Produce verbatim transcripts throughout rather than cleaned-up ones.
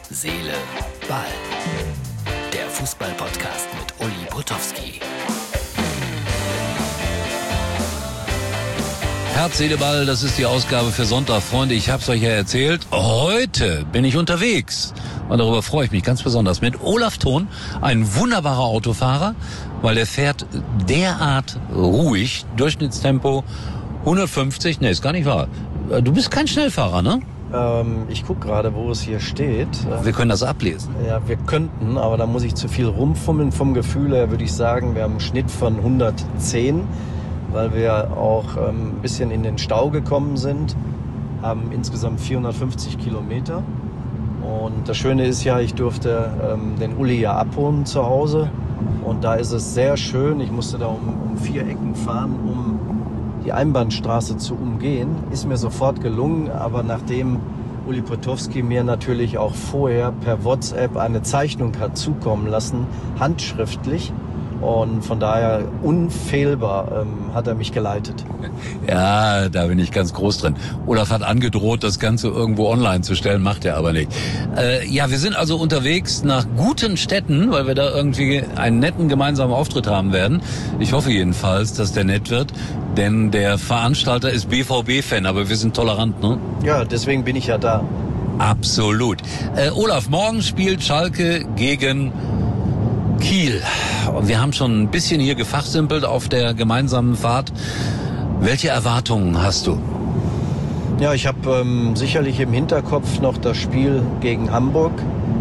Seele, Ball. Der Fußball-Podcast mit Uli Potowski. Herz, Seele, Ball, das ist die Ausgabe für Sonntag. Freunde, ich hab's euch ja erzählt. Heute bin ich unterwegs. Und darüber freue ich mich ganz besonders. Mit Olaf Thon, ein wunderbarer Autofahrer, weil er fährt derart ruhig. Durchschnittstempo hundertfünfzig. Nee, ist gar nicht wahr. Du bist kein Schnellfahrer, ne? Ähm, ich gucke gerade, wo es hier steht. Wir können das ablesen. Ja, wir könnten, aber da muss ich zu viel rumfummeln. Vom Gefühl her würde ich sagen, wir haben einen Schnitt von hundertzehn, weil wir auch ähm, ein bisschen in den Stau gekommen sind. Haben insgesamt vierhundertfünfzig Kilometer. Und das Schöne ist ja, ich durfte ähm, den Uli ja abholen zu Hause. Und da ist es sehr schön. Ich musste da um, um vier Ecken fahren, um die Einbahnstraße zu umgehen. Ist mir sofort gelungen, aber nachdem Uli Potowski mir natürlich auch vorher per WhatsApp eine Zeichnung hat zukommen lassen, handschriftlich, und von daher unfehlbar ähm, hat er mich geleitet. Ja, da bin ich ganz groß drin. Olaf hat angedroht, das Ganze irgendwo online zu stellen, macht er aber nicht. Äh, ja, wir sind also unterwegs nach guten Städten, weil wir da irgendwie einen netten gemeinsamen Auftritt haben werden. Ich hoffe jedenfalls, dass der nett wird, denn der Veranstalter ist B V B-Fan, aber wir sind tolerant, ne? Ja, deswegen bin ich ja da. Absolut. Äh, Olaf, morgen spielt Schalke gegen Kiel. Und wir haben schon ein bisschen hier gefachsimpelt auf der gemeinsamen Fahrt. Welche Erwartungen hast du? Ja, ich habe ähm, sicherlich im Hinterkopf noch das Spiel gegen Hamburg,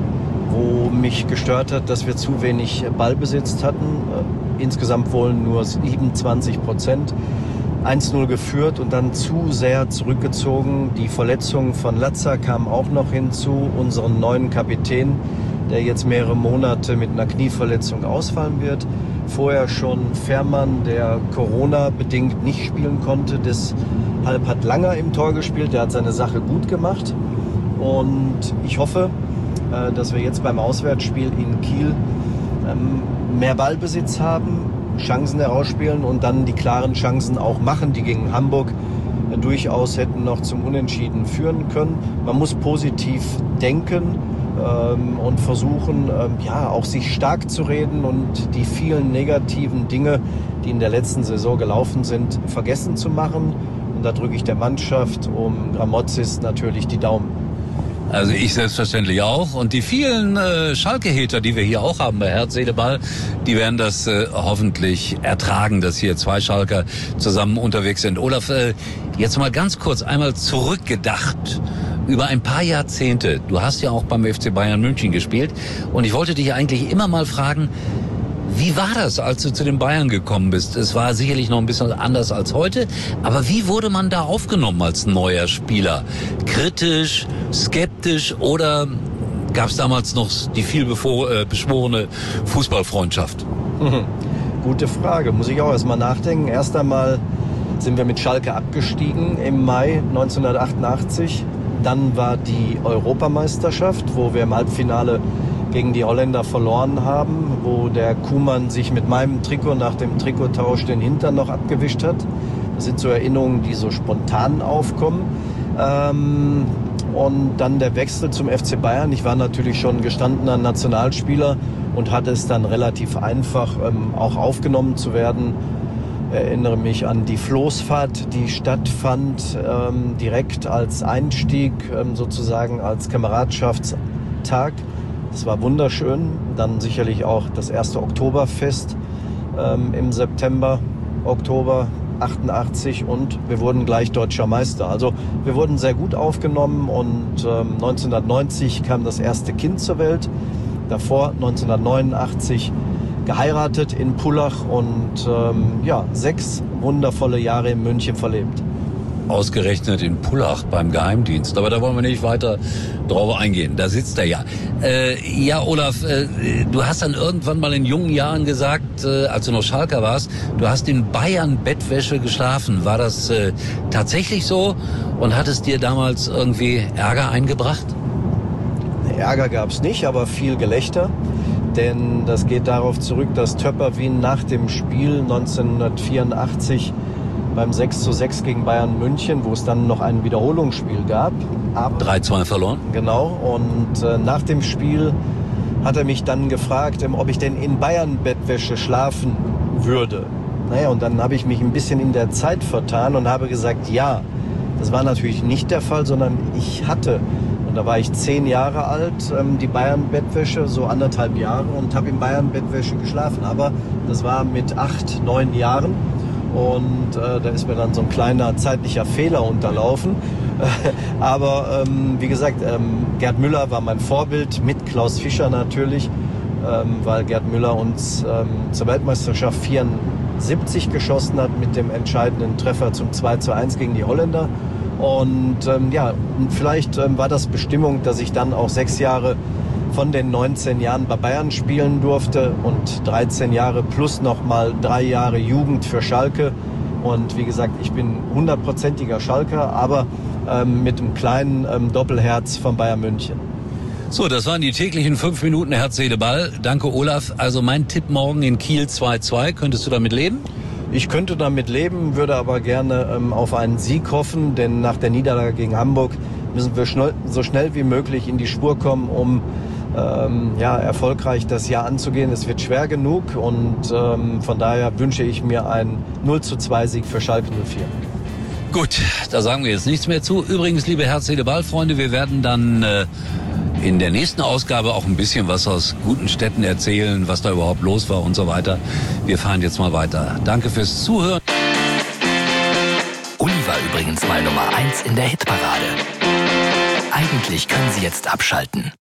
wo mich gestört hat, dass wir zu wenig Ballbesitz hatten. Äh, insgesamt wohl nur siebenundzwanzig Prozent. eins null geführt und dann zu sehr zurückgezogen. Die Verletzung von Latza kam auch noch hinzu, unseren neuen Kapitän, der jetzt mehrere Monate mit einer Knieverletzung ausfallen wird. Vorher schon Fährmann, der Corona-bedingt nicht spielen konnte. Deshalb hat Langer im Tor gespielt. Der hat seine Sache gut gemacht. Und ich hoffe, dass wir jetzt beim Auswärtsspiel in Kiel mehr Ballbesitz haben, Chancen herausspielen und dann die klaren Chancen auch machen, die gegen Hamburg durchaus hätten noch zum Unentschieden führen können. Man muss positiv denken ähm, und versuchen, ähm, ja, auch sich stark zu reden und die vielen negativen Dinge, die in der letzten Saison gelaufen sind, vergessen zu machen. Und da drücke ich der Mannschaft um Gramozis natürlich die Daumen. Also ich selbstverständlich auch. Und die vielen äh, Schalke-Hater, die wir hier auch haben bei Herz, Seele, Ball, die werden das äh, hoffentlich ertragen, dass hier zwei Schalker zusammen unterwegs sind. Olaf, äh, jetzt mal ganz kurz einmal zurückgedacht über ein paar Jahrzehnte. Du hast ja auch beim F C Bayern München gespielt. Und ich wollte dich eigentlich immer mal fragen, wie war das, als du zu den Bayern gekommen bist? Es war sicherlich noch ein bisschen anders als heute, aber wie wurde man da aufgenommen als neuer Spieler? Kritisch, skeptisch oder gab es damals noch die viel beschworene Fußballfreundschaft? Mhm. Gute Frage, muss ich auch erst mal nachdenken. Erst einmal sind wir mit Schalke abgestiegen im Mai neunzehnhundertachtundachtzig. Dann war die Europameisterschaft, wo wir im Halbfinale gegen die Holländer verloren haben, wo der Koeman sich mit meinem Trikot nach dem Trikottausch den Hintern noch abgewischt hat. Das sind so Erinnerungen, die so spontan aufkommen. Ähm, und dann der Wechsel zum F C Bayern. Ich war natürlich schon gestandener Nationalspieler und hatte es dann relativ einfach, ähm, auch aufgenommen zu werden. Ich erinnere mich an die Floßfahrt, die stattfand, ähm, direkt als Einstieg, ähm, sozusagen als Kameradschaftstag. Das war wunderschön. Dann sicherlich auch das erste Oktoberfest ähm, im September, Oktober achtundachtzig, und wir wurden gleich Deutscher Meister. Also wir wurden sehr gut aufgenommen und ähm, neunzehnhundertneunzig kam das erste Kind zur Welt. Davor neunzehnhundertneunundachtzig geheiratet in Pullach und ähm, ja, sechs wundervolle Jahre in München verlebt. Ausgerechnet in Pullach beim Geheimdienst. Aber da wollen wir nicht weiter drauf eingehen. Da sitzt er ja. Äh, ja, Olaf, äh, du hast dann irgendwann mal in jungen Jahren gesagt, äh, als du noch Schalker warst, du hast in Bayern Bettwäsche geschlafen. War das äh, tatsächlich so? Und hat es dir damals irgendwie Ärger eingebracht? Ärger gab es nicht, aber viel Gelächter. Denn das geht darauf zurück, dass Töpperwien nach dem Spiel neunzehnhundertvierundachtzig beim sechs zu sechs gegen Bayern München, wo es dann noch ein Wiederholungsspiel gab. drei zwei verloren. Genau, und äh, nach dem Spiel hat er mich dann gefragt, ähm, ob ich denn in Bayern-Bettwäsche schlafen würde. Naja, und dann habe ich mich ein bisschen in der Zeit vertan und habe gesagt, ja. Das war natürlich nicht der Fall, sondern ich hatte, und da war ich zehn Jahre alt, ähm, die Bayern-Bettwäsche, so anderthalb Jahre, und habe in Bayern-Bettwäsche geschlafen. Aber das war mit acht, neun Jahren. Und äh, da ist mir dann so ein kleiner zeitlicher Fehler unterlaufen. Aber ähm, wie gesagt, ähm, Gerd Müller war mein Vorbild, mit Klaus Fischer natürlich, ähm, weil Gerd Müller uns ähm, zur Weltmeisterschaft vierundsiebzig geschossen hat mit dem entscheidenden Treffer zum zwei zu eins gegen die Holländer. Und ähm, ja, vielleicht ähm, war das Bestimmung, dass ich dann auch sechs Jahre von den neunzehn Jahren bei Bayern spielen durfte und dreizehn Jahre plus nochmal drei Jahre Jugend für Schalke. Und wie gesagt, ich bin hundertprozentiger Schalker, aber ähm, mit einem kleinen ähm, Doppelherz von Bayern München. So, das waren die täglichen fünf Minuten Herz, Seele, Ball. Danke, Olaf. Also mein Tipp morgen in Kiel zwei zwei. Könntest du damit leben? Ich könnte damit leben, würde aber gerne ähm, auf einen Sieg hoffen, denn nach der Niederlage gegen Hamburg müssen wir schnell, so schnell wie möglich in die Spur kommen, um ähm, ja, erfolgreich das Jahr anzugehen. Es wird schwer genug und ähm, von daher wünsche ich mir einen null zu zwei Sieg für Schalke null vier. Gut, da sagen wir jetzt nichts mehr zu. Übrigens, liebe Herz, Seele, Ball, Freunde, wir werden dann äh, in der nächsten Ausgabe auch ein bisschen was aus guten Städten erzählen, was da überhaupt los war und so weiter. Wir fahren jetzt mal weiter. Danke fürs Zuhören. Uli war übrigens mal Nummer eins in der Hitparade. Eigentlich können Sie jetzt abschalten.